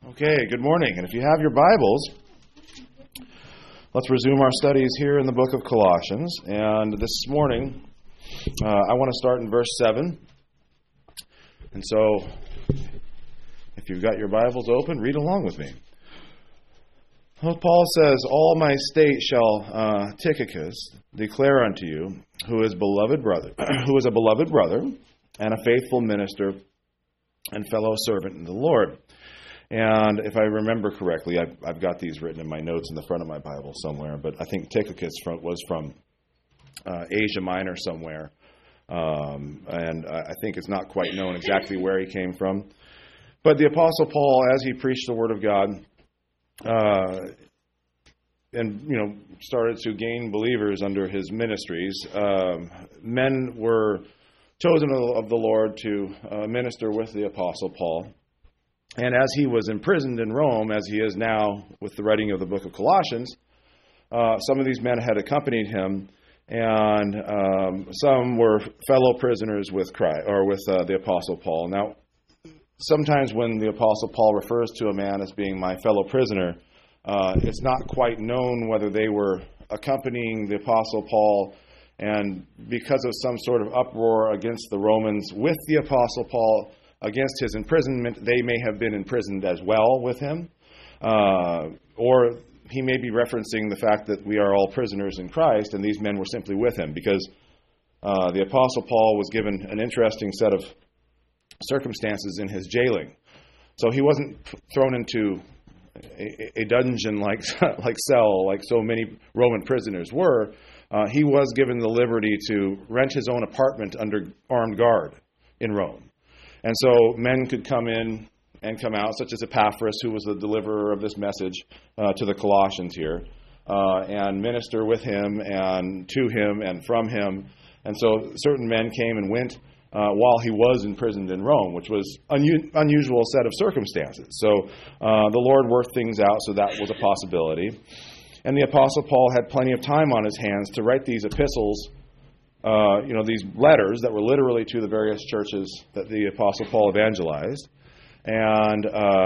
Okay, good morning. And if you have your Bibles, let's resume our studies here in the book of Colossians. And this morning, I want to start in verse 7. And so, if you've got your Bibles open, read along with me. Well, Paul says, "All my state shall Tychicus declare unto you, who is a beloved brother, and a faithful minister and fellow servant in the Lord." And if I remember correctly, I've got these written in my notes in the front of my Bible somewhere, but I think Tychicus was from Asia Minor somewhere. And I think it's not quite known exactly where he came from. But the Apostle Paul, as he preached the Word of God, and started to gain believers under his ministries, men were chosen of the Lord to minister with the Apostle Paul. And as he was imprisoned in Rome, as he is now with the writing of the book of Colossians, some of these men had accompanied him, and some were fellow prisoners with Christ, or with the Apostle Paul. Now, sometimes when the Apostle Paul refers to a man as being my fellow prisoner, it's not quite known whether they were accompanying the Apostle Paul, and because of some sort of uproar against the Romans with the Apostle Paul, against his imprisonment, they may have been imprisoned as well with him. Or he may be referencing the fact that we are all prisoners in Christ, and these men were simply with him, because the Apostle Paul was given an interesting set of circumstances in his jailing. So he wasn't thrown into a dungeon-like cell like so many Roman prisoners were. He was given the liberty to rent his own apartment under armed guard in Rome. And so men could come in and come out, such as Epaphras, who was the deliverer of this message to the Colossians here, and minister with him and to him and from him. And so certain men came and went while he was imprisoned in Rome, which was an unusual set of circumstances. So the Lord worked things out, so that was a possibility. And the Apostle Paul had plenty of time on his hands to write these epistles, these letters that were literally to the various churches that the Apostle Paul evangelized, and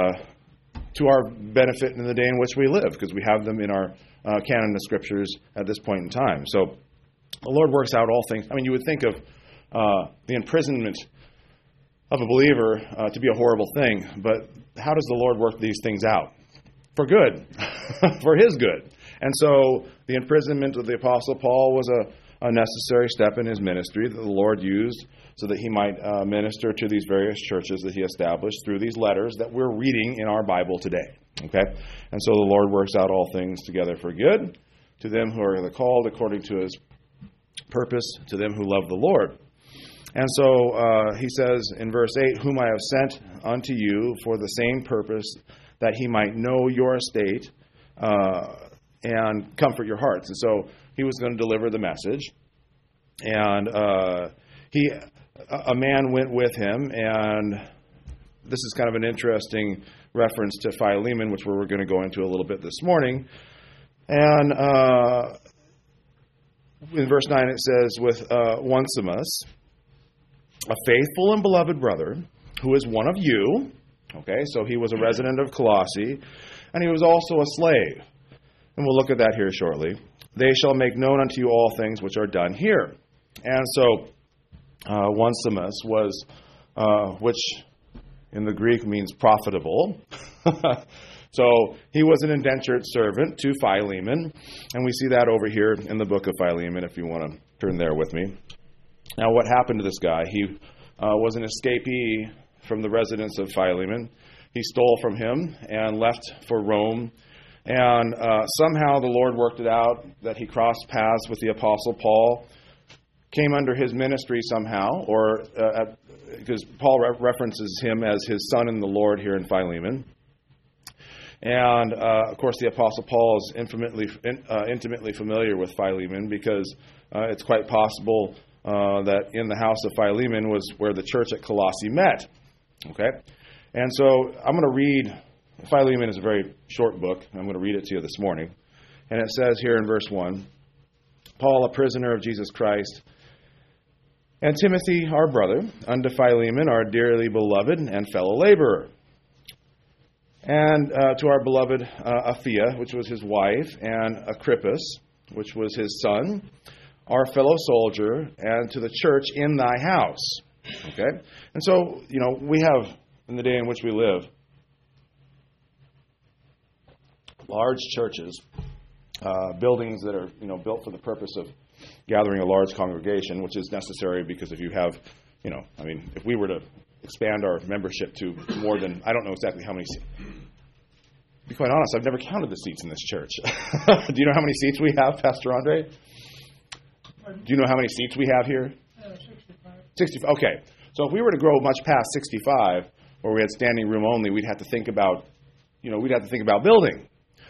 to our benefit in the day in which we live, because we have them in our canon of Scriptures at this point in time. So the Lord works out all things. I mean, you would think of the imprisonment of a believer to be a horrible thing, but how does the Lord work these things out? For good, for His good. And so the imprisonment of the Apostle Paul was a necessary step in his ministry that the Lord used so that he might minister to these various churches that he established through these letters that we're reading in our Bible today. Okay? And so the Lord works out all things together for good to them who are called according to His purpose, to them who love the Lord. And so he says in verse 8, "Whom I have sent unto you for the same purpose, that He might know your estate and comfort your hearts." And so he was going to deliver the message, and a man went with him, and this is kind of an interesting reference to Philemon, which we're going to go into a little bit this morning. And in verse 9 it says, "With Onesimus, a faithful and beloved brother, who is one of you." Okay, so he was a resident of Colossae, and he was also a slave. And we'll look at that here shortly. "They shall make known unto you all things which are done here." And so Onesimus was, which in the Greek means profitable. So he was an indentured servant to Philemon. And we see that over here in the book of Philemon, if you want to turn there with me. Now, what happened to this guy? He was an escapee from the residence of Philemon. He stole from him and left for Rome. And somehow the Lord worked it out that he crossed paths with the Apostle Paul, came under his ministry somehow, or because Paul references him as his son in the Lord here in Philemon. And of course, the Apostle Paul is intimately familiar with Philemon, because it's quite possible that in the house of Philemon was where the church at Colossae met. Okay, and so I'm going to read. Philemon is a very short book. I'm going to read it to you this morning. And it says here in verse 1, "Paul, a prisoner of Jesus Christ, and Timothy, our brother, unto Philemon, our dearly beloved and fellow laborer, and to our beloved Apphia, which was his wife, and Agrippus, which was his son, our fellow soldier, and to the church in thy house. Okay? And so, we have, in the day in which we live, large churches, buildings that are, built for the purpose of gathering a large congregation, which is necessary because if you have, if we were to expand our membership to more than, I don't know exactly how many seats. To be quite honest, I've never counted the seats in this church. Do you know how many seats we have, Pastor Andre? Do you know how many seats we have here? 65. 65. Okay. So if we were to grow much past 65, where we had standing room only, we'd have to think about, building.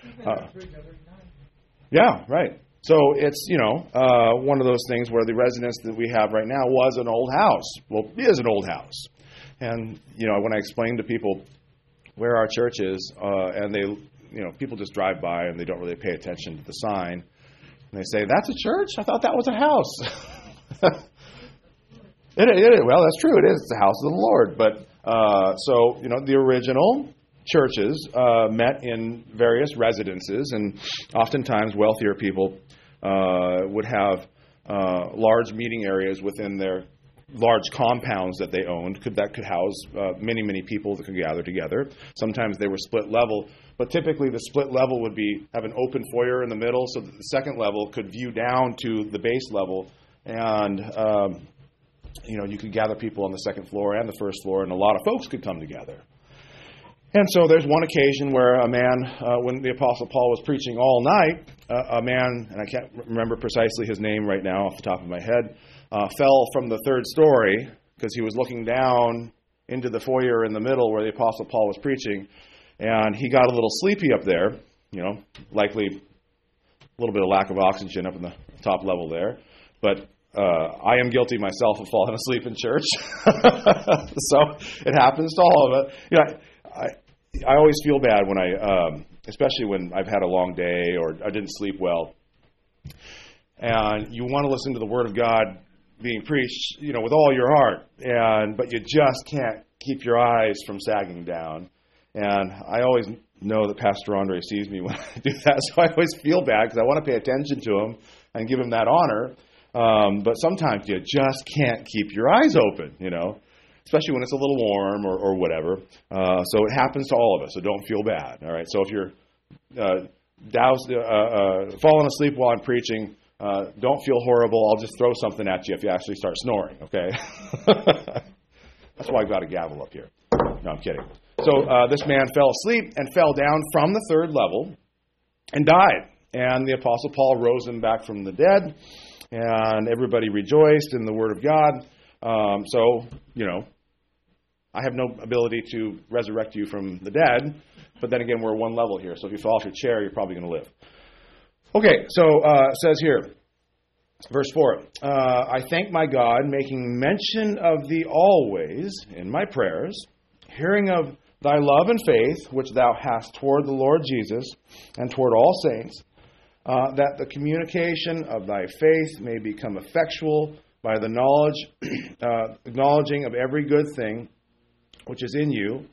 Yeah, right. So it's, one of those things where the residence that we have right now was an old house. Well, it is an old house. And, when I explain to people where our church is, and they, people just drive by and they don't really pay attention to the sign, and they say, "That's a church? I thought that was a house." Well, that's true. It is. It's the house of the Lord. But, the original churches met in various residences, and oftentimes wealthier people would have large meeting areas within their large compounds that they owned that could house many, many people that could gather together. Sometimes they were split level, but typically the split level would have an open foyer in the middle so that the second level could view down to the base level, and you could gather people on the second floor and the first floor, and a lot of folks could come together. And so there's one occasion where a man, when the Apostle Paul was preaching all night, a man, and I can't remember precisely his name right now off the top of my head, fell from the third story because he was looking down into the foyer in the middle where the Apostle Paul was preaching, and he got a little sleepy up there, likely a little bit of lack of oxygen up in the top level there. But I am guilty myself of falling asleep in church. So it happens to all of us. I always feel bad when especially when I've had a long day or I didn't sleep well, and you want to listen to the Word of God being preached, with all your heart, but you just can't keep your eyes from sagging down. And I always know that Pastor Andre sees me when I do that, so I always feel bad because I want to pay attention to him and give him that honor. But sometimes you just can't keep your eyes open, especially when it's a little warm or whatever. So it happens to all of us, so don't feel bad. All right. So if you're falling asleep while I'm preaching, don't feel horrible. I'll just throw something at you if you actually start snoring. Okay. That's why I've got a gavel up here. No, I'm kidding. So this man fell asleep and fell down from the third level and died. And the Apostle Paul rose him back from the dead, and everybody rejoiced in the Word of God. I have no ability to resurrect you from the dead, but then again, we're one level here. So if you fall off your chair, you're probably going to live. Okay, so it says here, verse 4, I thank my God, making mention of thee always in my prayers, hearing of thy love and faith, which thou hast toward the Lord Jesus and toward all saints, that the communication of thy faith may become effectual by the acknowledging of every good thing which is in you,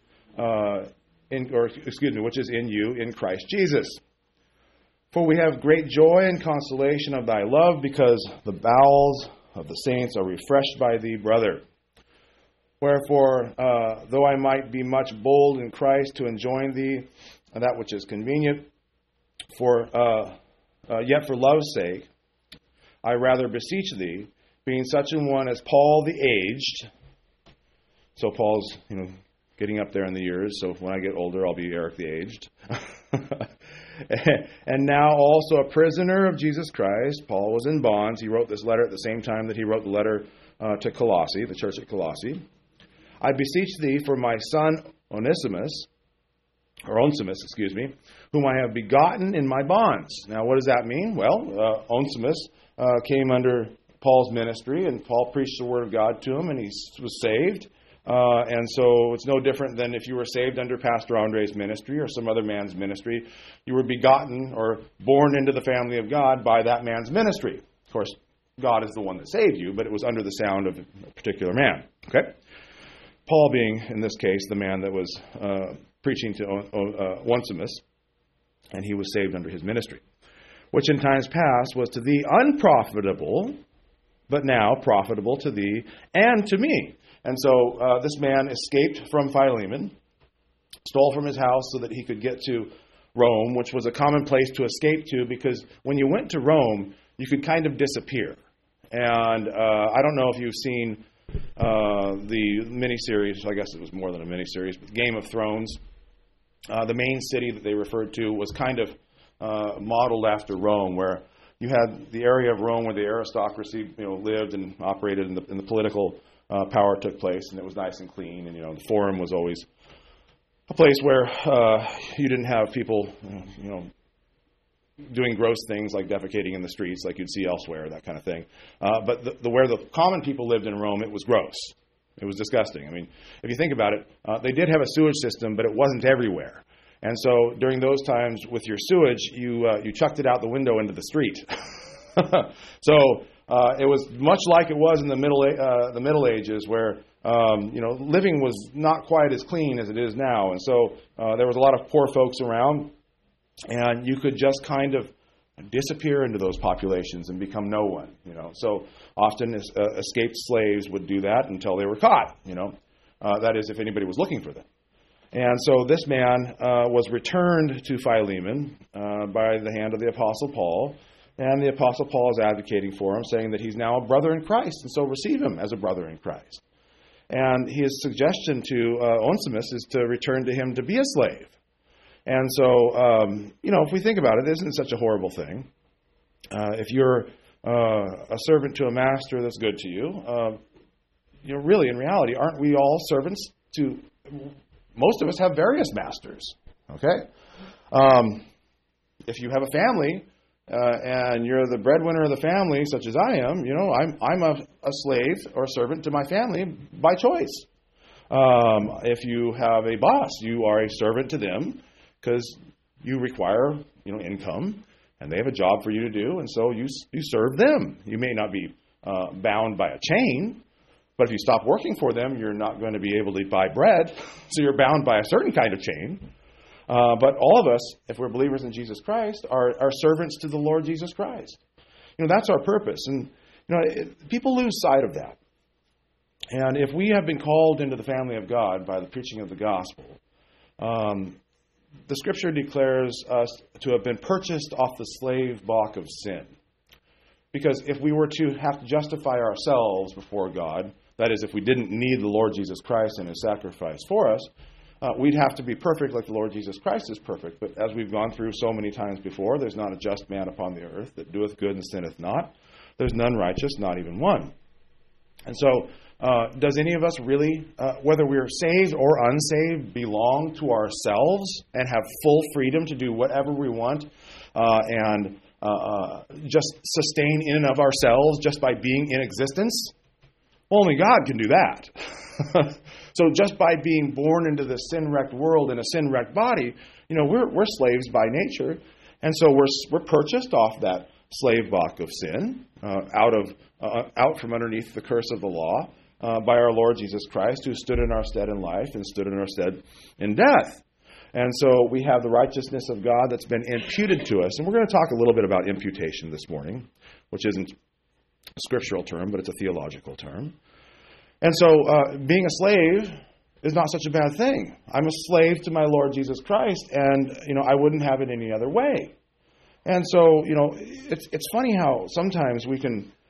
which is in you in Christ Jesus. For we have great joy and consolation of thy love, because the bowels of the saints are refreshed by thee, brother. Wherefore, though I might be much bold in Christ to enjoin thee that which is convenient, yet for love's sake, I rather beseech thee, being such a one as Paul the aged. So Paul's, getting up there in the years. So when I get older, I'll be Eric the aged. And now also a prisoner of Jesus Christ. Paul was in bonds. He wrote this letter at the same time that he wrote the letter to Colossae, the church at Colossae. I beseech thee for my son Onesimus, whom I have begotten in my bonds. Now, what does that mean? Well, Onesimus came under Paul's ministry, and Paul preached the Word of God to him, and he was saved. And so it's no different than if you were saved under Pastor Andre's ministry or some other man's ministry. You were begotten or born into the family of God by that man's ministry. Of course, God is the one that saved you, but it was under the sound of a particular man. Okay? Paul being, in this case, the man that was preaching to Onesimus, and he was saved under his ministry, which in times past was to thee unprofitable, but now profitable to thee and to me. And so this man escaped from Philemon, stole from his house so that he could get to Rome, which was a common place to escape to, because when you went to Rome, you could kind of disappear. And I don't know if you've seen the miniseries, I guess it was more than a miniseries, but Game of Thrones. The main city that they referred to was kind of modeled after Rome, where you had the area of Rome where the aristocracy, lived and operated, and the political power took place, and it was nice and clean. And the Forum was always a place where you didn't have people, doing gross things like defecating in the streets, like you'd see elsewhere, that kind of thing. But where the common people lived in Rome, it was gross. It was disgusting. I mean, if you think about it, they did have a sewage system, but it wasn't everywhere. And so during those times with your sewage, you chucked it out the window into the street. So it was much like it was in the Middle Ages, where living was not quite as clean as it is now. And so there was a lot of poor folks around, and you could just kind of disappear into those populations and become no one. So often escaped slaves would do that until they were caught. That is, if anybody was looking for them. And so this man was returned to Philemon by the hand of the Apostle Paul, and the Apostle Paul is advocating for him, saying that he's now a brother in Christ, and so receive him as a brother in Christ. And his suggestion to Onesimus is to return to him to be a slave. And so, if we think about it, this isn't such a horrible thing. If you're a servant to a master that's good to you, really, in reality, aren't we all servants to... Most of us have various masters, okay? If you have a family and you're the breadwinner of the family, such as I am, I'm a slave or a servant to my family by choice. If you have a boss, you are a servant to them because you require, income, and they have a job for you to do, and so you serve them. You may not be bound by a chain, but if you stop working for them, you're not going to be able to buy bread, so you're bound by a certain kind of chain. But all of us, if we're believers in Jesus Christ, are servants to the Lord Jesus Christ. That's our purpose. And people lose sight of that. And if we have been called into the family of God by the preaching of the gospel, the Scripture declares us to have been purchased off the slave block of sin. Because if we were to have to justify ourselves before God, that is, if we didn't need the Lord Jesus Christ and His sacrifice for us, we'd have to be perfect like the Lord Jesus Christ is perfect. But as we've gone through so many times before, there's not a just man upon the earth that doeth good and sinneth not. There's none righteous, not even one. And so, does any of us really, whether we're saved or unsaved, belong to ourselves and have full freedom to do whatever we want and just sustain in and of ourselves just by being in existence? Only God can do that. So just by being born into this sin-wrecked world in a sin-wrecked body, we're slaves by nature, and so we're purchased off that slave block of sin, out from underneath the curse of the law, by our Lord Jesus Christ, who stood in our stead in life and stood in our stead in death. And so we have the righteousness of God that's been imputed to us. And we're going to talk a little bit about imputation this morning, which isn't a scriptural term, but it's a theological term. And so being a slave is not such a bad thing. I'm a slave to my Lord Jesus Christ, and I wouldn't have it any other way. And so, it's funny how sometimes we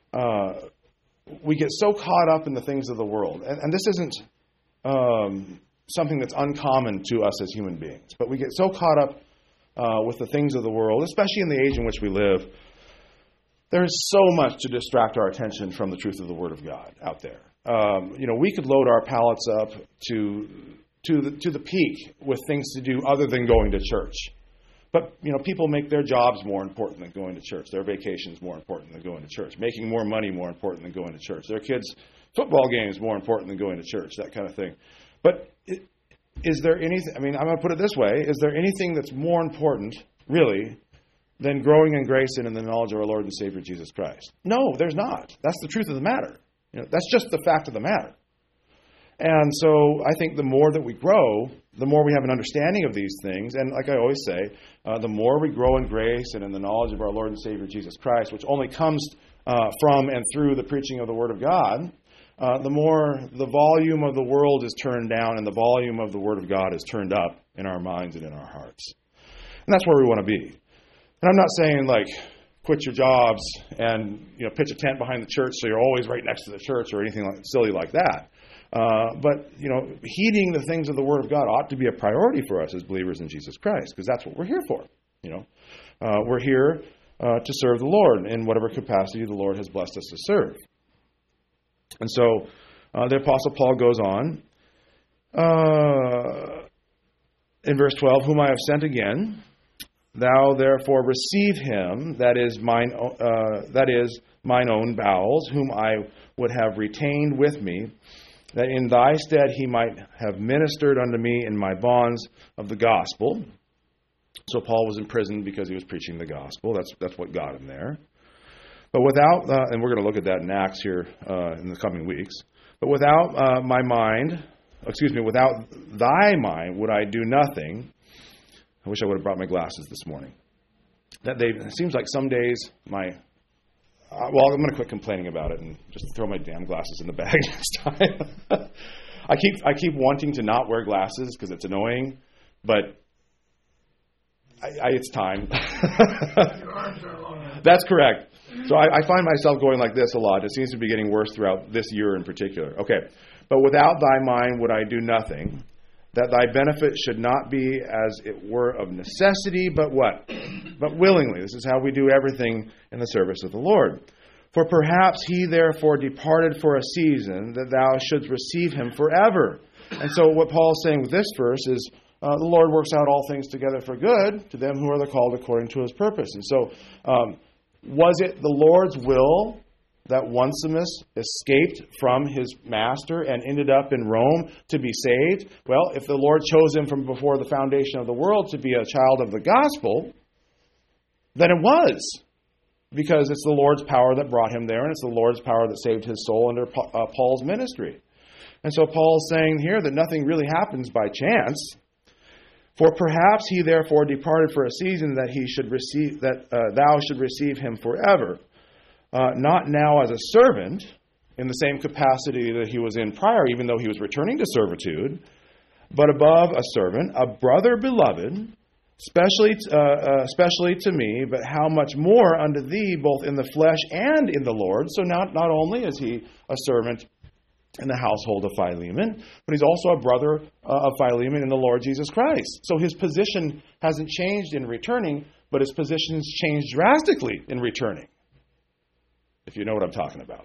get so caught up in the things of the world. And this isn't something that's uncommon to us as human beings. But we get so caught up with the things of the world, especially in the age in which we live. There is so much to distract our attention from the truth of the Word of God out there. We could load our palates up to the peak with things to do other than going to church. But, people make their jobs more important than going to church. Their vacations more important than going to church. Making more money more important than going to church. Their kids' football games more important than going to church. That kind of thing. But is there anything, I'm going to put it this way, is there anything that's more important, really, than growing in grace and in the knowledge of our Lord and Savior Jesus Christ? No, there's not. That's the truth of the matter. That's just the fact of the matter. And so I think the more that we grow, the more we have an understanding of these things. And like I always say, the more we grow in grace and in the knowledge of our Lord and Savior Jesus Christ, which only comes from and through the preaching of the Word of God, the more the volume of the world is turned down and the volume of the Word of God is turned up in our minds and in our hearts. And that's where we want to be. And I'm not saying, like, quit your jobs and pitch a tent behind the church so you're always right next to the church or anything silly like that. But heeding the things of the Word of God ought to be a priority for us as believers in Jesus Christ, because that's what we're here for. We're here to serve the Lord in whatever capacity the Lord has blessed us to serve. And so the Apostle Paul goes on in verse 12, whom I have sent again. Thou therefore receive him, that is mine own bowels, whom I would have retained with me, that in thy stead he might have ministered unto me in my bonds of the gospel. So Paul was in prison because he was preaching the gospel. That's what got him there. But without, and we're going to look at that in Acts here in the coming weeks. But without without thy mind would I do nothing. I wish I would have brought my glasses this morning. It seems like some days I'm going to quit complaining about it and just throw my damn glasses in the bag next time. I keep wanting to not wear glasses because it's annoying, but it's time. That's correct. So I find myself going like this a lot. It seems to be getting worse throughout this year in particular. Okay. But without thy mind would I do nothing, that thy benefit should not be as it were of necessity, but what? But willingly. This is how we do everything in the service of the Lord. For perhaps he therefore departed for a season, that thou shouldst receive him forever. And so what Paul is saying with this verse is, the Lord works out all things together for good to them who are called according to his purpose. And so, was it the Lord's will that Onesimus escaped from his master and ended up in Rome to be saved? Well, if the Lord chose him from before the foundation of the world to be a child of the gospel, then it was. Because it's the Lord's power that brought him there, and it's the Lord's power that saved his soul under Paul's ministry. And so Paul's saying here that nothing really happens by chance. For perhaps he therefore departed for a season that thou should receive him forever, not now as a servant in the same capacity that he was in prior, even though he was returning to servitude, but above a servant, a brother beloved, especially to me, but how much more unto thee, both in the flesh and in the Lord. So not only is he a servant in the household of Philemon, but he's also a brother of Philemon in the Lord Jesus Christ. So his position hasn't changed in returning, but his position's changed drastically in returning, if you know what I'm talking about.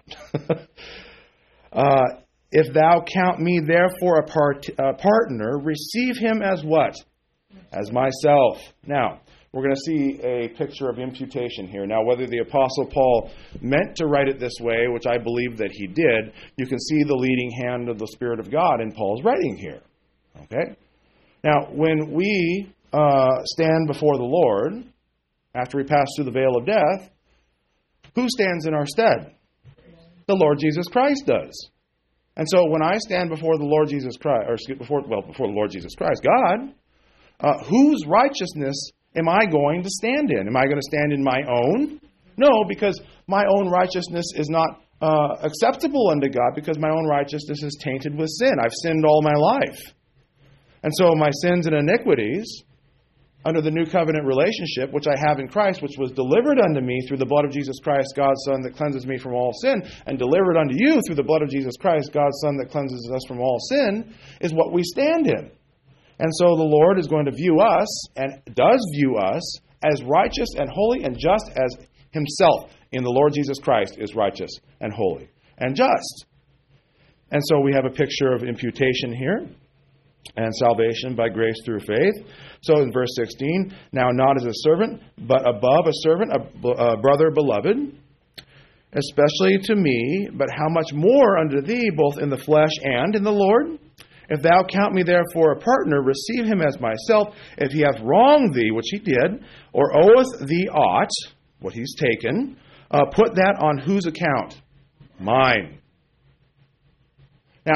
If thou count me therefore a partner, receive him as what? As myself. Now, we're going to see a picture of imputation here. Now, whether the Apostle Paul meant to write it this way, which I believe that he did, you can see the leading hand of the Spirit of God in Paul's writing here. Okay? Now, when we stand before the Lord, after we pass through the veil of death, who stands in our stead? The Lord Jesus Christ does. And so when I stand before the Lord Jesus Christ, before the Lord Jesus Christ, God, whose righteousness am I going to stand in? Am I going to stand in my own? No, because my own righteousness is not acceptable unto God, because my own righteousness is tainted with sin. I've sinned all my life. And so my sins and iniquities, under the new covenant relationship, which I have in Christ, which was delivered unto me through the blood of Jesus Christ, God's Son, that cleanses me from all sin, and delivered unto you through the blood of Jesus Christ, God's Son, that cleanses us from all sin, is what we stand in. And so the Lord is going to view us, and does view us, as righteous and holy and just as himself in the Lord Jesus Christ is righteous and holy and just. And so we have a picture of imputation here and salvation by grace through faith. So in verse 16, now not as a servant, but above a servant, a brother beloved, especially to me, but how much more unto thee, both in the flesh and in the Lord? If thou count me therefore a partner, receive him as myself. If he hath wronged thee, which he did, or oweth thee aught, what he's taken, put that on whose account? Mine. Now,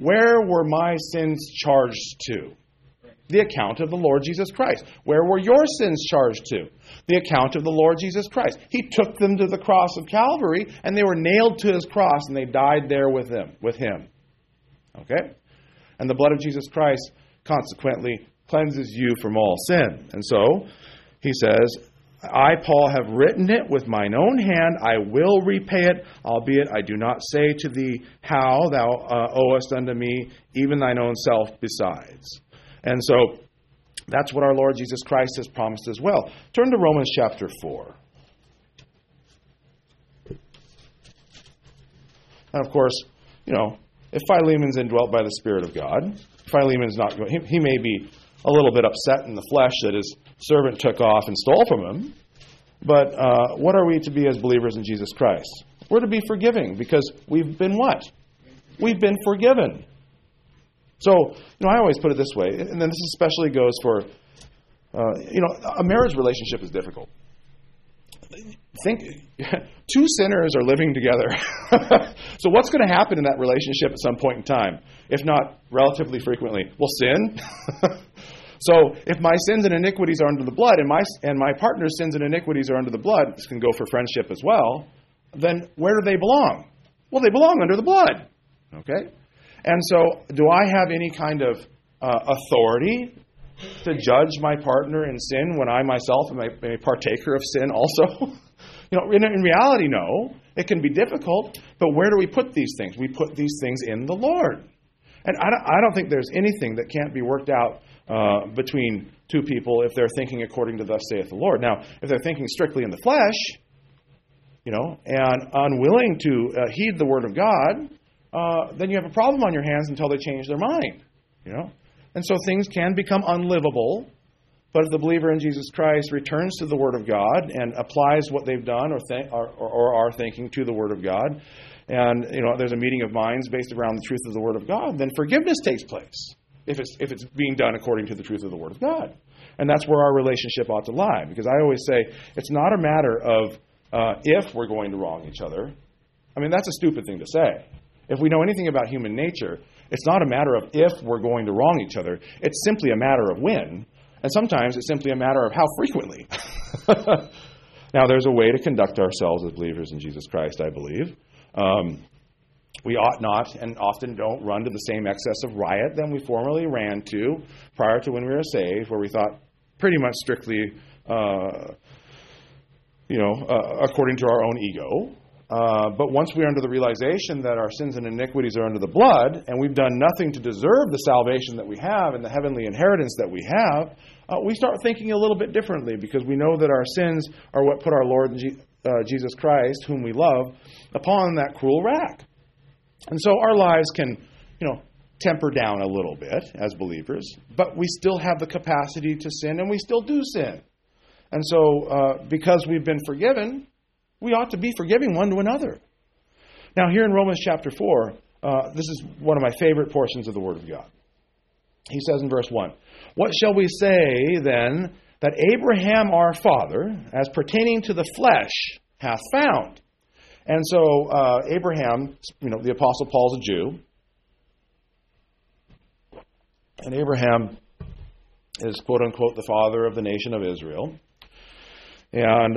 where were my sins charged to? The account of the Lord Jesus Christ. Where were your sins charged to? The account of the Lord Jesus Christ. He took them to the cross of Calvary, and they were nailed to his cross, and they died there with him. Okay? And the blood of Jesus Christ, consequently, cleanses you from all sin. And so, he says, I, Paul, have written it with mine own hand. I will repay it, albeit I do not say to thee how thou owest unto me, even thine own self besides. And so, that's what our Lord Jesus Christ has promised as well. Turn to Romans chapter 4. And of course, if Philemon's indwelt by the Spirit of God, Philemon's not going, he may be a little bit upset in the flesh that his servant took off and stole from him. But what are we to be as believers in Jesus Christ? We're to be forgiving because we've been what? We've been forgiven. So, I always put it this way, and then this especially goes for, a marriage relationship is difficult. Think, two sinners are living together. So what's going to happen in that relationship at some point in time? If not relatively frequently? Well, sin. So if my sins and iniquities are under the blood, and my partner's sins and iniquities are under the blood, this can go for friendship as well, then where do they belong? Well, they belong under the blood. Okay? And so, do I have any kind of authority to judge my partner in sin when I myself am a partaker of sin also? In reality, no. It can be difficult, but where do we put these things? We put these things in the Lord. And I don't think there's anything that can't be worked out between two people if they're thinking according to thus saith the Lord. Now, if they're thinking strictly in the flesh, and unwilling to heed the word of God, then you have a problem on your hands until they change their mind. And so things can become unlivable. But if the believer in Jesus Christ returns to the Word of God and applies what they've done or are thinking to the Word of God, and there's a meeting of minds based around the truth of the Word of God, then forgiveness takes place if it's being done according to the truth of the Word of God. And that's where our relationship ought to lie. Because I always say it's not a matter of if we're going to wrong each other. I mean, that's a stupid thing to say. If we know anything about human nature, it's not a matter of if we're going to wrong each other. It's simply a matter of when. And sometimes it's simply a matter of how frequently. Now, there's a way to conduct ourselves as believers in Jesus Christ, I believe. We ought not and often don't run to the same excess of riot than we formerly ran to prior to when we were saved, where we thought pretty much strictly, according to our own ego. But once we're under the realization that our sins and iniquities are under the blood, and we've done nothing to deserve the salvation that we have and the heavenly inheritance that we have, we start thinking a little bit differently because we know that our sins are what put our Lord Jesus Christ, whom we love, upon that cruel rack. And so our lives can, temper down a little bit as believers, but we still have the capacity to sin, and we still do sin. And so because we've been forgiven, we ought to be forgiving one to another. Now, here in Romans chapter 4, this is one of my favorite portions of the Word of God. He says in verse 1, "What shall we say, then, that Abraham our father, as pertaining to the flesh, hath found?" And so Abraham, the Apostle Paul's a Jew. And Abraham is, quote unquote, the father of the nation of Israel. And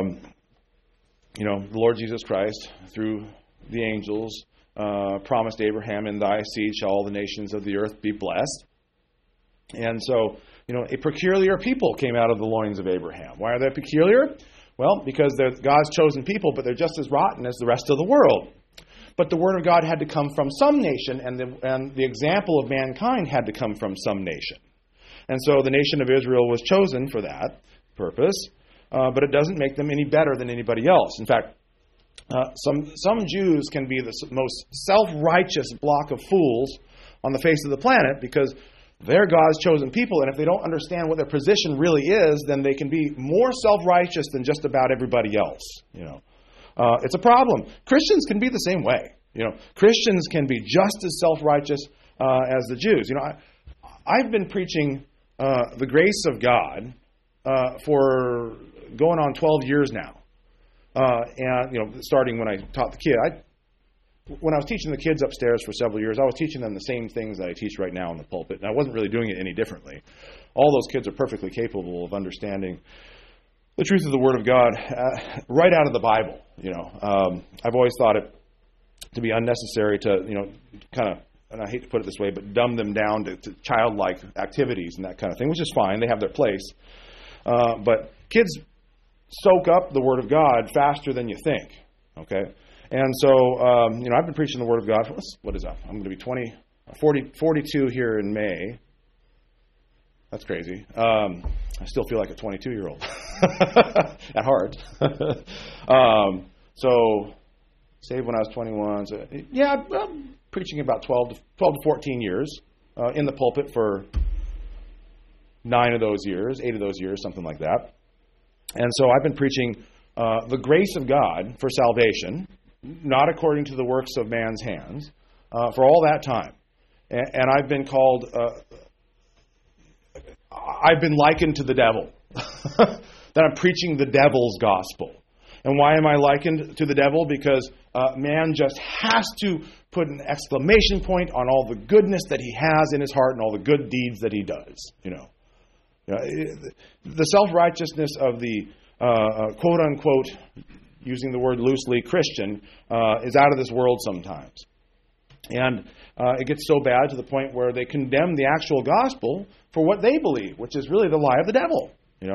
the Lord Jesus Christ, through the angels, promised Abraham, "In thy seed shall all the nations of the earth be blessed." And so, a peculiar people came out of the loins of Abraham. Why are they peculiar? Well, because they're God's chosen people, but they're just as rotten as the rest of the world. But the Word of God had to come from some nation, and the example of mankind had to come from some nation. And so the nation of Israel was chosen for that purpose. But it doesn't make them any better than anybody else. In fact, some Jews can be the most self-righteous block of fools on the face of the planet because they're God's chosen people, and if they don't understand what their position really is, then they can be more self-righteous than just about everybody else. It's a problem. Christians can be the same way. Christians can be just as self-righteous as the Jews. I've been preaching the grace of God for going on 12 years now. And, starting when I taught the kid. when I was teaching the kids upstairs for several years, I was teaching them the same things that I teach right now in the pulpit, and I wasn't really doing it any differently. All those kids are perfectly capable of understanding the truth of the Word of God right out of the Bible. I've always thought it to be unnecessary to, kind of, and I hate to put it this way, but dumb them down to childlike activities and that kind of thing, which is fine. They have their place. But kids soak up the Word of God faster than you think. Okay? And so, I've been preaching the Word of God for, what is that? I'm going to be 42 here in May. That's crazy. I still feel like a 22-year-old at heart. So, saved when I was 21. So, yeah, I'm preaching about 12 to 14 years in the pulpit for 8 of those years, something like that. And so I've been preaching the grace of God for salvation, not according to the works of man's hands, for all that time. And I've been called, I've been likened to the devil, that I'm preaching the devil's gospel. And why am I likened to the devil? Because man just has to put an exclamation point on all the goodness that he has in his heart and all the good deeds that he does. The self-righteousness of the quote-unquote, using the word loosely, Christian, is out of this world sometimes. And it gets so bad to the point where they condemn the actual gospel for what they believe, which is really the lie of the devil.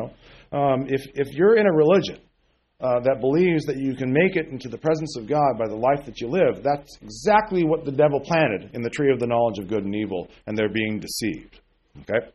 If you're in a religion that believes that you can make it into the presence of God by the life that you live, that's exactly what the devil planted in the tree of the knowledge of good and evil, and they're being deceived. Okay?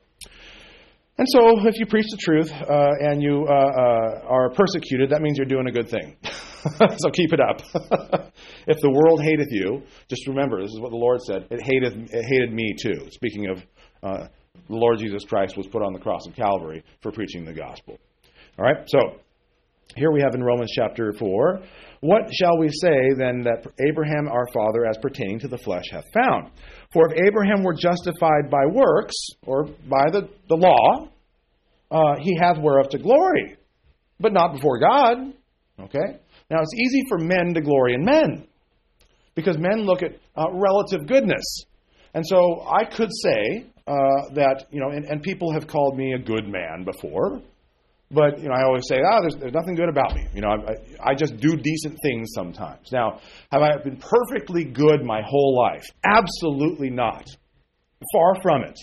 And so, if you preach the truth and you are persecuted, that means you're doing a good thing. So keep it up. If the world hateth you, just remember, this is what the Lord said, it hated me too. Speaking of the Lord Jesus Christ was put on the cross of Calvary for preaching the gospel. All right, so here we have in Romans chapter 4, what shall we say then that Abraham our father as pertaining to the flesh hath found? For if Abraham were justified by works, or by the law, he hath whereof to glory, but not before God. Okay? Now it's easy for men to glory in men, because men look at relative goodness. And so I could say that, and people have called me a good man before, but, I always say, there's nothing good about me. I just do decent things sometimes. Now, have I been perfectly good my whole life? Absolutely not. Far from it.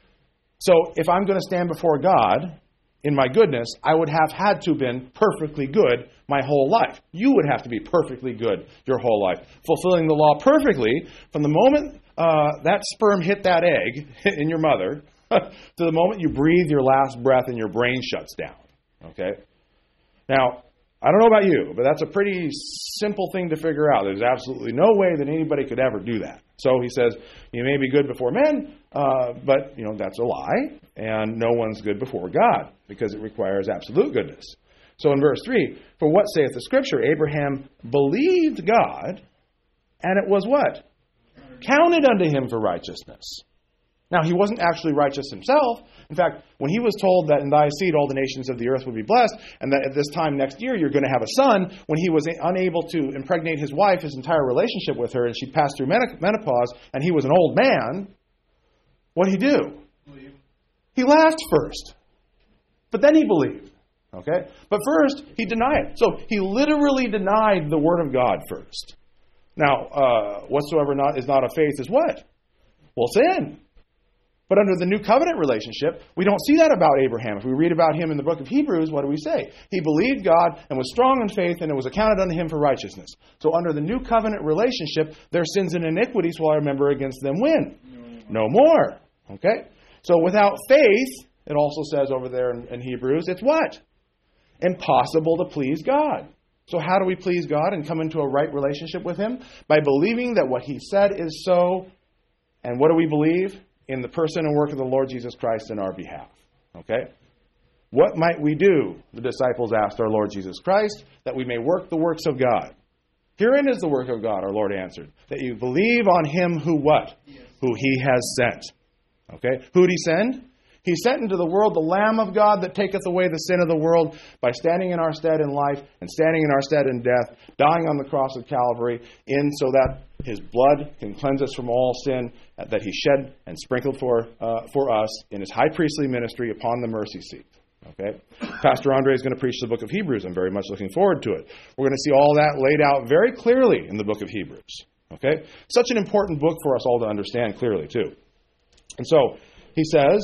So, if I'm going to stand before God in my goodness, I would have had to have been perfectly good my whole life. You would have to be perfectly good your whole life, fulfilling the law perfectly from the moment that sperm hit that egg in your mother to the moment you breathe your last breath and your brain shuts down. Okay? Now, I don't know about you, but that's a pretty simple thing to figure out. There's absolutely no way that anybody could ever do that. So he says, you may be good before men, but, that's a lie, and no one's good before God, because it requires absolute goodness. So in verse 3, for what saith the Scripture? Abraham believed God, and it was what? Counted unto him for righteousness. Now, he wasn't actually righteous himself. In fact, when he was told that in thy seed all the nations of the earth would be blessed, and that at this time next year you're going to have a son, when he was unable to impregnate his wife, his entire relationship with her, and she passed through menopause, and he was an old man, what did he do? Believe. He laughed first. But then he believed. Okay? But first, he denied. So he literally denied the word of God first. Now, whatsoever is not of faith is what? Well, sin. But under the new covenant relationship, we don't see that about Abraham. If we read about him in the book of Hebrews, what do we say? He believed God and was strong in faith, and it was accounted unto him for righteousness. So under the new covenant relationship, their sins and iniquities will I remember against them when? No more. Okay? So without faith, it also says over there in Hebrews, it's what? Impossible to please God. So how do we please God and come into a right relationship with him? By believing that what he said is so. And what do we believe? In the person and work of the Lord Jesus Christ in our behalf. Okay? What might we do, the disciples asked our Lord Jesus Christ, that we may work the works of God? Herein is the work of God, our Lord answered, that you believe on him who what? Yes. Who he has sent. Okay? Who did he send? He sent into the world the Lamb of God that taketh away the sin of the world by standing in our stead in life and standing in our stead in death, dying on the cross of Calvary, so that His blood can cleanse us from all sin that He shed and sprinkled for us in His high priestly ministry upon the mercy seat. Okay, Pastor Andre is going to preach the book of Hebrews. I'm very much looking forward to it. We're going to see all that laid out very clearly in the book of Hebrews. Okay, such an important book for us all to understand clearly too. And so he says,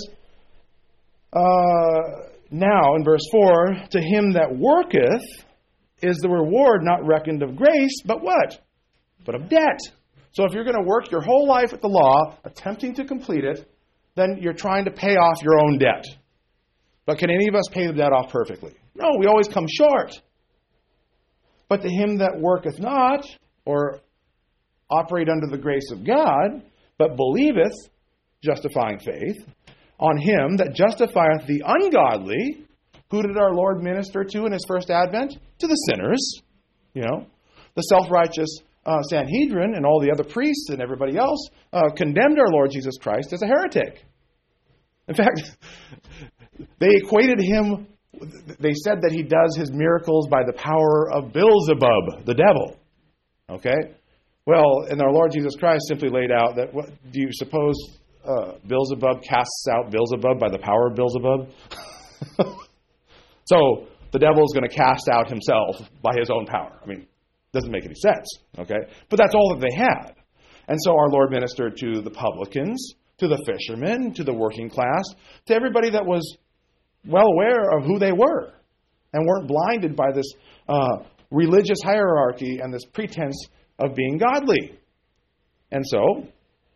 now in verse 4, to him that worketh is the reward not reckoned of grace, but what? But of debt. So if you're going to work your whole life at the law, attempting to complete it, then you're trying to pay off your own debt. But can any of us pay the debt off perfectly? No, we always come short. But to him that worketh not, or operate under the grace of God, but believeth, justifying faith, on him that justifieth the ungodly, who did our Lord minister to in His first advent? To the sinners. The self-righteous Sanhedrin and all the other priests and everybody else condemned our Lord Jesus Christ as a heretic. In fact, they equated Him, they said that He does His miracles by the power of Beelzebub, the devil. Okay? Well, and our Lord Jesus Christ simply laid out that, do you suppose Beelzebub casts out Beelzebub by the power of Beelzebub? So, the devil is going to cast out himself by his own power. I mean, it doesn't make any sense. Okay? But that's all that they had. And so our Lord ministered to the publicans, to the fishermen, to the working class, to everybody that was well aware of who they were and weren't blinded by this religious hierarchy and this pretense of being godly. And so,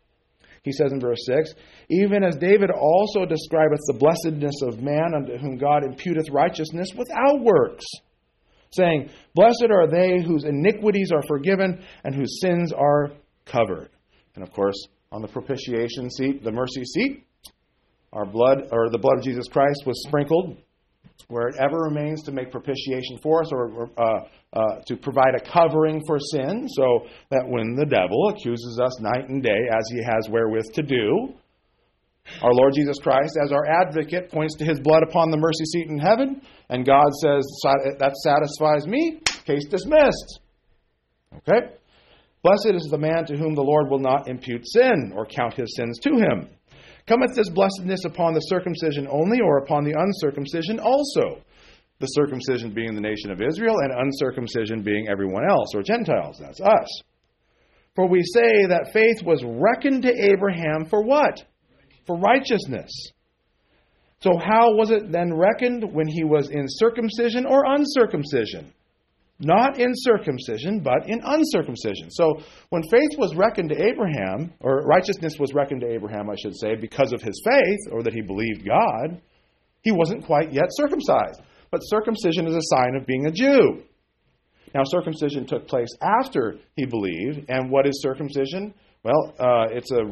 he says in verse 6, even as David also describeth the blessedness of man unto whom God imputeth righteousness without works, saying, blessed are they whose iniquities are forgiven and whose sins are covered. And of course, on the propitiation seat, the mercy seat, our blood, or the blood of Jesus Christ, was sprinkled where it ever remains to make propitiation for us, or to provide a covering for sin, so that when the devil accuses us night and day, as he has wherewith to do, our Lord Jesus Christ, as our advocate, points to His blood upon the mercy seat in heaven, and God says, that satisfies me, case dismissed. Okay? Blessed is the man to whom the Lord will not impute sin, or count his sins to him. Cometh this blessedness upon the circumcision only, or upon the uncircumcision also? The circumcision being the nation of Israel, and uncircumcision being everyone else, or Gentiles. That's us. For we say that faith was reckoned to Abraham for what? For righteousness. So how was it then reckoned when he was in circumcision or uncircumcision? Not in circumcision, but in uncircumcision. So when faith was reckoned to Abraham, or righteousness was reckoned to Abraham, I should say, because of his faith, or that he believed God, he wasn't quite yet circumcised. But circumcision is a sign of being a Jew. Now, circumcision took place after he believed. And what is circumcision? Well, it's a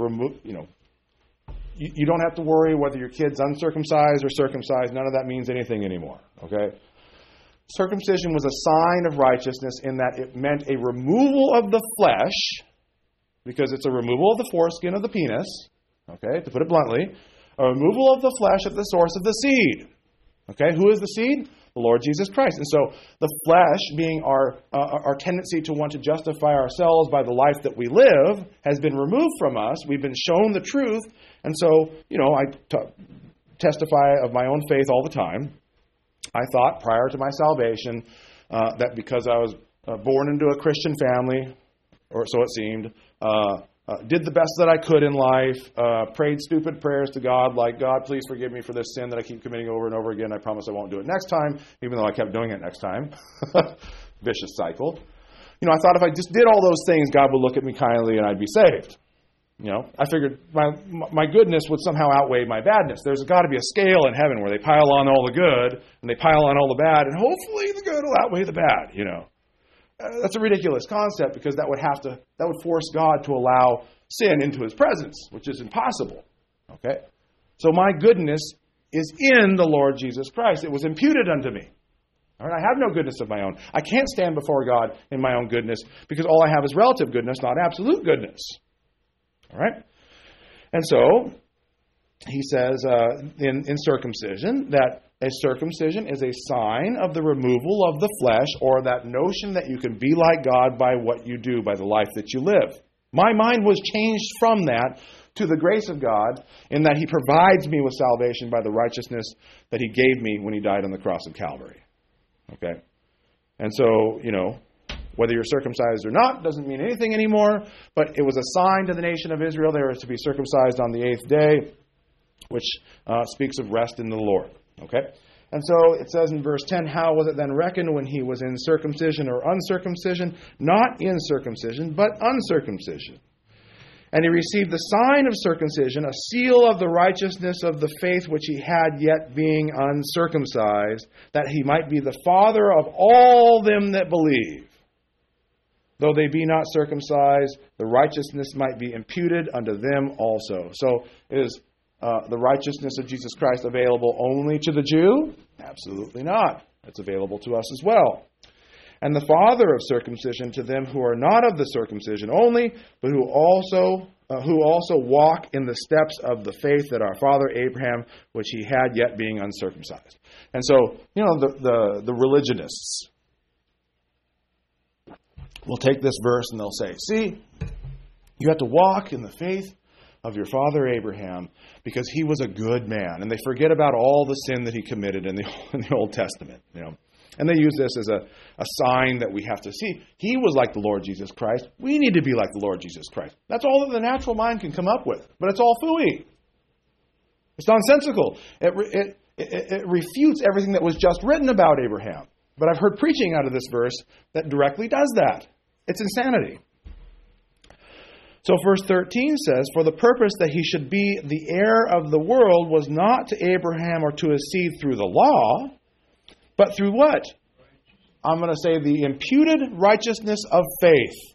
you don't have to worry whether your kid's uncircumcised or circumcised. None of that means anything anymore. Okay? Circumcision was a sign of righteousness in that it meant a removal of the flesh, because it's a removal of the foreskin of the penis, okay, to put it bluntly, a removal of the flesh at the source of the seed. Okay, who is the seed? The Lord Jesus Christ. And so the flesh, being our tendency to want to justify ourselves by the life that we live, has been removed from us. We've been shown the truth. And so, I testify of my own faith all the time. I thought prior to my salvation that because I was born into a Christian family, or so it seemed, did the best that I could in life, prayed stupid prayers to God, like, God, please forgive me for this sin that I keep committing over and over again. I promise I won't do it next time, even though I kept doing it next time. Vicious cycle. I thought if I just did all those things, God would look at me kindly and I'd be saved. I figured my goodness would somehow outweigh my badness. There's got to be a scale in heaven where they pile on all the good and they pile on all the bad, and hopefully the good will outweigh the bad. That's a ridiculous concept, because that would force God to allow sin into His presence, which is impossible. Okay, so my goodness is in the Lord Jesus Christ. It was imputed unto me. All right, I have no goodness of my own. I can't stand before God in my own goodness, because all I have is relative goodness, not absolute goodness. All right? And so, he says in circumcision that a circumcision is a sign of the removal of the flesh, or that notion that you can be like God by what you do, by the life that you live. My mind was changed from that to the grace of God, in that He provides me with salvation by the righteousness that He gave me when He died on the cross of Calvary. Okay? And so, whether you're circumcised or not doesn't mean anything anymore, but it was a sign to the nation of Israel. They were to be circumcised on the 8th day, which speaks of rest in the Lord. Okay? And so it says in verse 10, how was it then reckoned when he was in circumcision or uncircumcision? Not in circumcision, but uncircumcision. And he received the sign of circumcision, a seal of the righteousness of the faith which he had, yet being uncircumcised, that he might be the father of all them that believe. Though they be not circumcised, the righteousness might be imputed unto them also. So is the righteousness of Jesus Christ available only to the Jew? Absolutely not. It's available to us as well. And the father of circumcision to them who are not of the circumcision only, but who also walk in the steps of the faith that our father Abraham, which he had, yet being uncircumcised. And so, the religionists will take this verse and they'll say, see, you have to walk in the faith of your father Abraham because he was a good man. And they forget about all the sin that he committed in the Old Testament, And they use this as a sign that we have to see. He was like the Lord Jesus Christ. We need to be like the Lord Jesus Christ. That's all that the natural mind can come up with. But it's all phooey. It's nonsensical. It refutes everything that was just written about Abraham. But I've heard preaching out of this verse that directly does that. It's insanity. So verse 13 says, for the purpose that he should be the heir of the world was not to Abraham or to his seed through the law, but through what? I'm going to say the imputed righteousness of faith.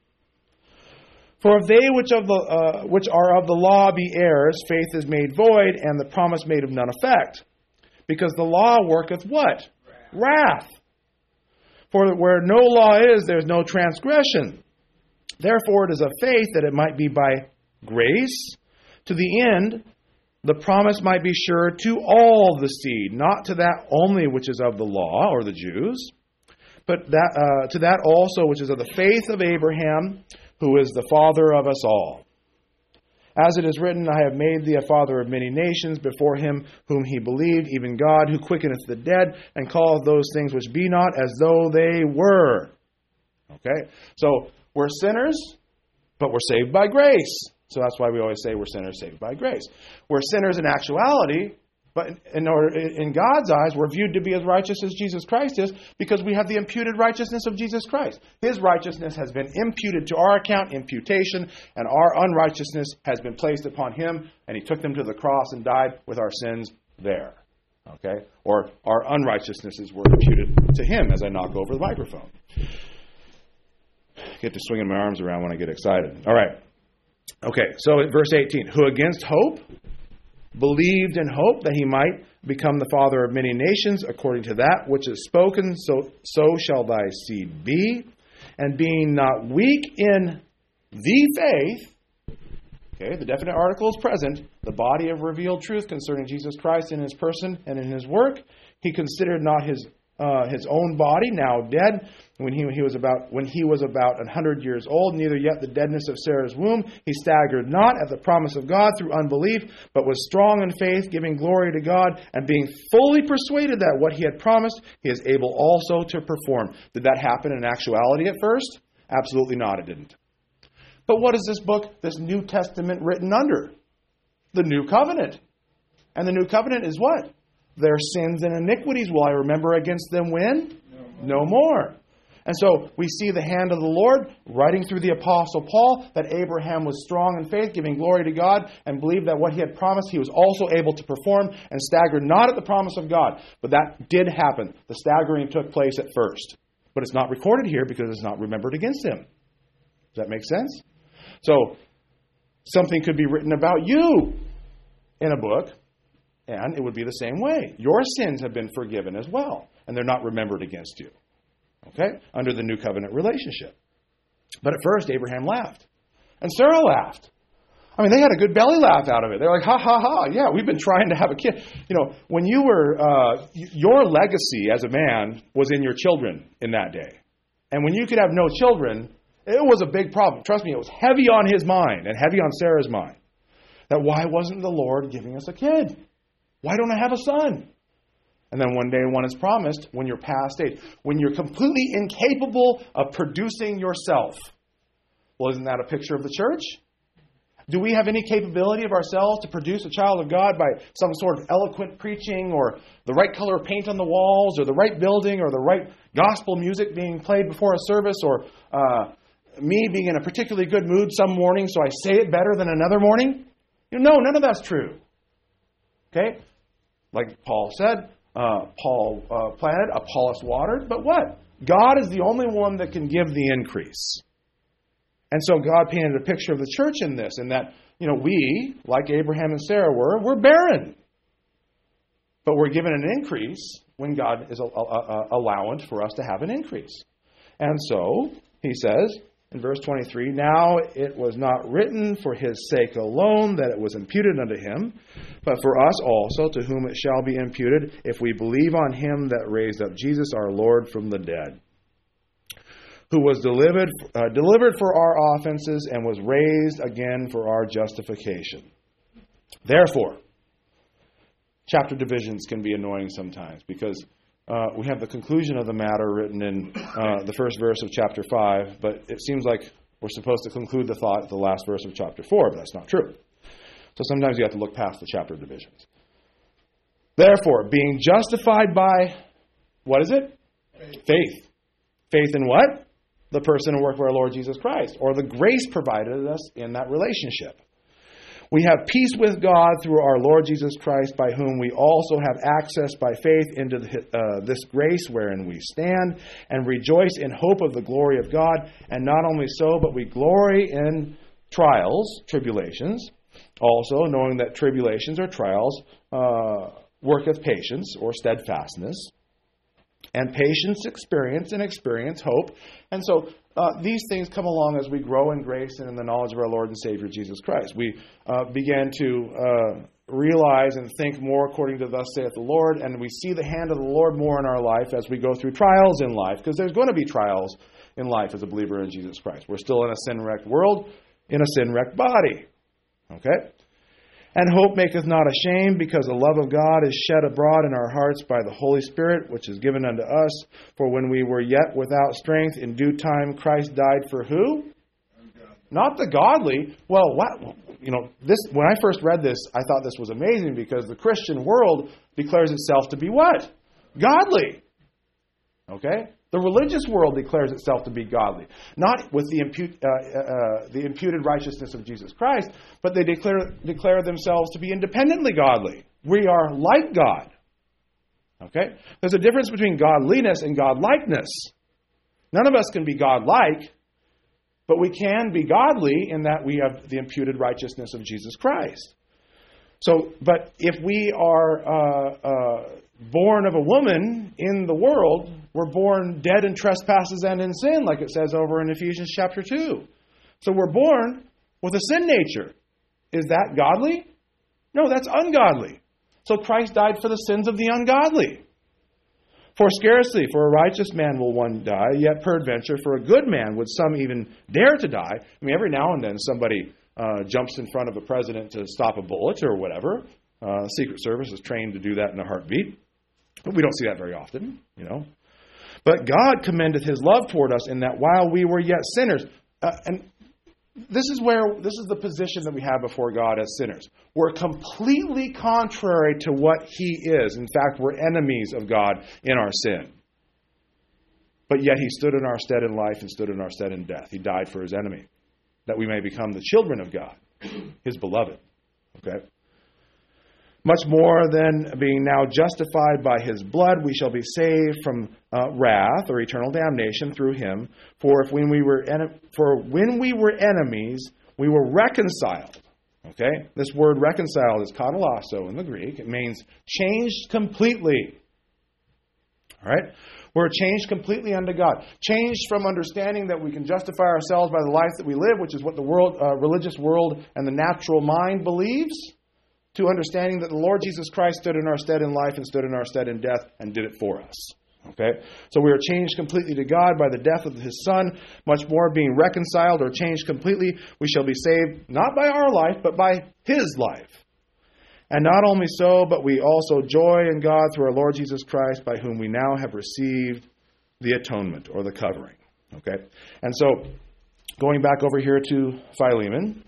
For if they which are of the law be heirs, faith is made void, and the promise made of none effect. Because the law worketh what? Wrath. For where no law is, there is no transgression. Therefore it is of faith that it might be by grace, to the end the promise might be sure to all the seed, not to that only which is of the law, or the Jews, but to that also which is of the faith of Abraham, who is the father of us all. As it is written, I have made thee a father of many nations before him whom he believed, even God, who quickeneth the dead, and calleth those things which be not as though they were. Okay? So, we're sinners, but we're saved by grace. So that's why we always say we're sinners saved by grace. We're sinners in actuality, but in God's eyes, we're viewed to be as righteous as Jesus Christ is because we have the imputed righteousness of Jesus Christ. His righteousness has been imputed to our account, imputation, and our unrighteousness has been placed upon him, and he took them to the cross and died with our sins there. Okay? Or our unrighteousnesses were imputed to him as I knock over the microphone. I get to swinging my arms around when I get excited. All right. Okay, so at verse 18, who against hope believed in hope that he might become the father of many nations, according to that which is spoken, so shall thy seed be. And being not weak in the faith, okay, the definite article is present, the body of revealed truth concerning Jesus Christ in his person and in his work, he considered not his own body now dead when he was about 100 years old, neither yet the deadness of Sarah's womb. He staggered not at the promise of God through unbelief, but was strong in faith, giving glory to God, and being fully persuaded that what he had promised, he is able also to perform. Did that happen in actuality at first? Absolutely not, it didn't. But what is this book, this New Testament, written under? The New Covenant. And the New Covenant is what? Their sins and iniquities will I remember against them when? No more. And so we see the hand of the Lord writing through the Apostle Paul that Abraham was strong in faith, giving glory to God, and believed that what he had promised he was also able to perform, and staggered not at the promise of God. But that did happen. The staggering took place at first. But it's not recorded here because it's not remembered against him. Does that make sense? So something could be written about you in a book, and it would be the same way. Your sins have been forgiven as well, and they're not remembered against you. Okay? Under the new covenant relationship. But at first, Abraham laughed. And Sarah laughed. I mean, they had a good belly laugh out of it. They're like, ha, ha, ha, yeah, we've been trying to have a kid. You know, when you were, your legacy as a man was in your children in that day. And when you could have no children, it was a big problem. Trust me, it was heavy on his mind and heavy on Sarah's mind. That why wasn't the Lord giving us a kid? Why don't I have a son? And then one day when it's promised, when you're past age, when you're completely incapable of producing yourself. Well, isn't that a picture of the church? Do we have any capability of ourselves to produce a child of God by some sort of eloquent preaching or the right color of paint on the walls or the right building or the right gospel music being played before a service or me being in a particularly good mood some morning so I say it better than another morning? No, none of that's true. Okay? Like Paul said, Paul planted, Apollos watered, but what? God is the only one that can give the increase. And so God painted a picture of the church in this, in that, we, like Abraham and Sarah we're barren. But we're given an increase when God is allowant for us to have an increase. And so, he says in verse 23, now it was not written for his sake alone that it was imputed unto him, but for us also, to whom it shall be imputed, if we believe on him that raised up Jesus our Lord from the dead, who was delivered for our offenses and was raised again for our justification. Therefore, chapter divisions can be annoying sometimes because we have the conclusion of the matter written in the first verse of chapter 5, but it seems like we're supposed to conclude the thought at the last verse of chapter 4, but that's not true. So sometimes you have to look past the chapter divisions. Therefore, being justified by, what is it? Faith. Faith in what? The person and work of our Lord Jesus Christ, or the grace provided us in that relationship. We have peace with God through our Lord Jesus Christ, by whom we also have access by faith into this grace wherein we stand, and rejoice in hope of the glory of God. And not only so, but we glory in trials, tribulations, also knowing that tribulations or trials worketh patience or steadfastness. And patience, experience, and experience, hope. And so these things come along as we grow in grace and in the knowledge of our Lord and Savior Jesus Christ. We begin to realize and think more according to thus saith the Lord, and we see the hand of the Lord more in our life as we go through trials in life, because there's going to be trials in life as a believer in Jesus Christ. We're still in a sin-wrecked world, in a sin-wrecked body. Okay? And hope maketh not ashamed, because the love of God is shed abroad in our hearts by the Holy Spirit, which is given unto us. For when we were yet without strength, in due time Christ died for who? Not the godly. Well, what? When I first read this, I thought this was amazing, because the Christian world declares itself to be what? Godly. Okay? The religious world declares itself to be godly. Not with the imputed righteousness of Jesus Christ, but they declare themselves to be independently godly. We are like God. Okay? There's a difference between godliness and godlikeness. None of us can be godlike, but we can be godly in that we have the imputed righteousness of Jesus Christ. So, but if we are born of a woman in the world, we're born dead in trespasses and in sin, like it says over in Ephesians chapter 2. So we're born with a sin nature. Is that godly? No, that's ungodly. So Christ died for the sins of the ungodly. For scarcely for a righteous man will one die, yet peradventure for a good man would some even dare to die. I mean, every now and then somebody jumps in front of a president to stop a bullet or whatever. Secret Service is trained to do that in a heartbeat. But we don't see that very often, But God commendeth his love toward us in that while we were yet sinners, and this is the position that we have before God as sinners. We're completely contrary to what he is. In fact, we're enemies of God in our sin. But yet he stood in our stead in life and stood in our stead in death. He died for his enemy, that we may become the children of God, his beloved. Okay? Much more than being now justified by his blood, we shall be saved from wrath or eternal damnation through him. For when we were enemies, we were reconciled. Okay, this word reconciled is katalasso in the Greek. It means changed completely. All right, We're changed completely unto God. Changed from understanding that we can justify ourselves by the life that we live, which is what the religious world and the natural mind believes, to understanding that the Lord Jesus Christ stood in our stead in life and stood in our stead in death and did it for us. Okay? So we are changed completely to God by the death of His Son, much more being reconciled or changed completely. We shall be saved not by our life, but by His life. And not only so, but we also joy in God through our Lord Jesus Christ, by whom we now have received the atonement or the covering. Okay? And so, going back over here to Philemon.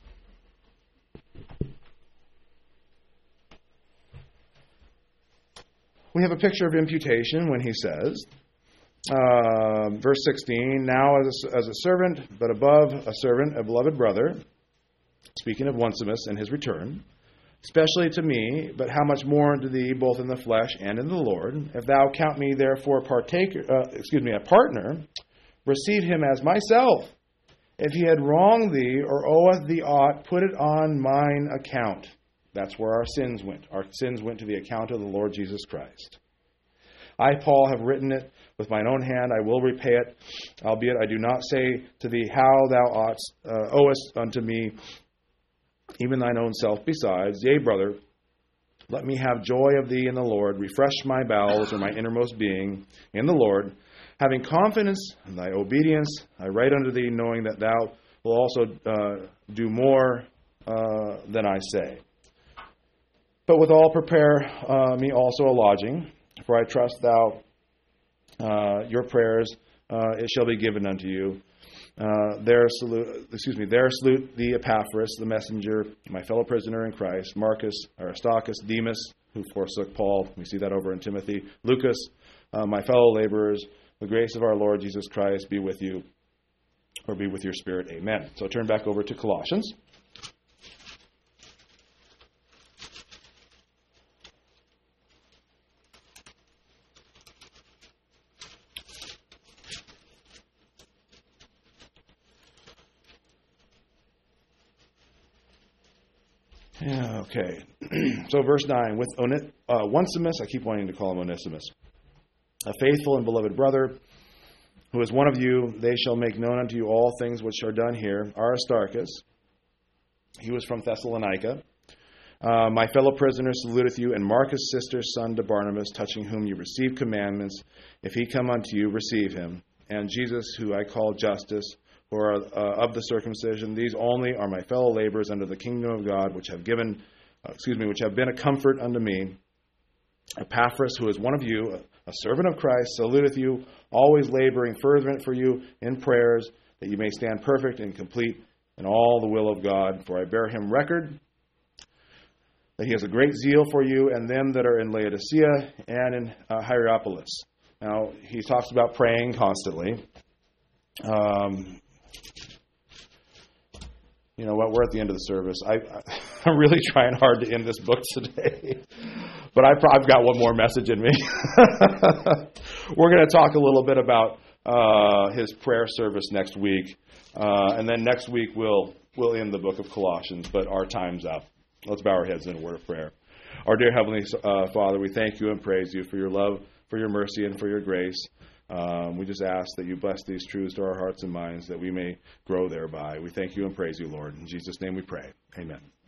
We have a picture of imputation when he says, verse 16, now as a servant, but above a servant, a beloved brother, speaking of Onesimus and his return, especially to me, but how much more unto thee, both in the flesh and in the Lord. If thou count me therefore a partner, receive him as myself. If he had wronged thee or oweth thee aught, put it on mine account. That's where our sins went. Our sins went to the account of the Lord Jesus Christ. I, Paul, have written it with mine own hand. I will repay it, albeit I do not say to thee how thou owest unto me, even thine own self besides. Yea, brother, let me have joy of thee in the Lord. Refresh my bowels or my innermost being in the Lord. Having confidence in thy obedience, I write unto thee, knowing that thou wilt also do more than I say. But withal prepare me also a lodging, for I trust thou your prayers it shall be given unto you. There salute thee Epaphras, the messenger, my fellow prisoner in Christ, Marcus, Aristarchus, Demas, who forsook Paul. We see that over in Timothy. Lucas, my fellow laborers, the grace of our Lord Jesus Christ be with you, or be with your spirit. Amen. So turn back over to Colossians. Yeah, okay. So verse 9, with Onesimus, I keep wanting to call him Onesimus, a faithful and beloved brother, who is one of you, they shall make known unto you all things which are done here. Aristarchus, he was from Thessalonica. My fellow prisoner saluteth you, and Marcus' sister's son to Barnabas, touching whom you receive commandments. If he come unto you, receive him. And Jesus, who I call Justus, who are of the circumcision, these only are my fellow laborers under the kingdom of God, which have been a comfort unto me. Epaphras, who is one of you, a servant of Christ, saluteth you, always laboring fervent for you in prayers, that you may stand perfect and complete in all the will of God. For I bear him record that he has a great zeal for you and them that are in Laodicea and in Hierapolis. Now, he talks about praying constantly. You know what? We're at the end of the service. I'm really trying hard to end this book today. But I've got one more message in me. We're going to talk a little bit about his prayer service next week. And then next week we'll end the book of Colossians. But our time's up. Let's bow our heads in a word of prayer. Our dear Heavenly Father, we thank you and praise you for your love, for your mercy, and for your grace. We just ask that you bless these truths to our hearts and minds, that we may grow thereby. We thank you and praise you, Lord. In Jesus' name we pray. Amen.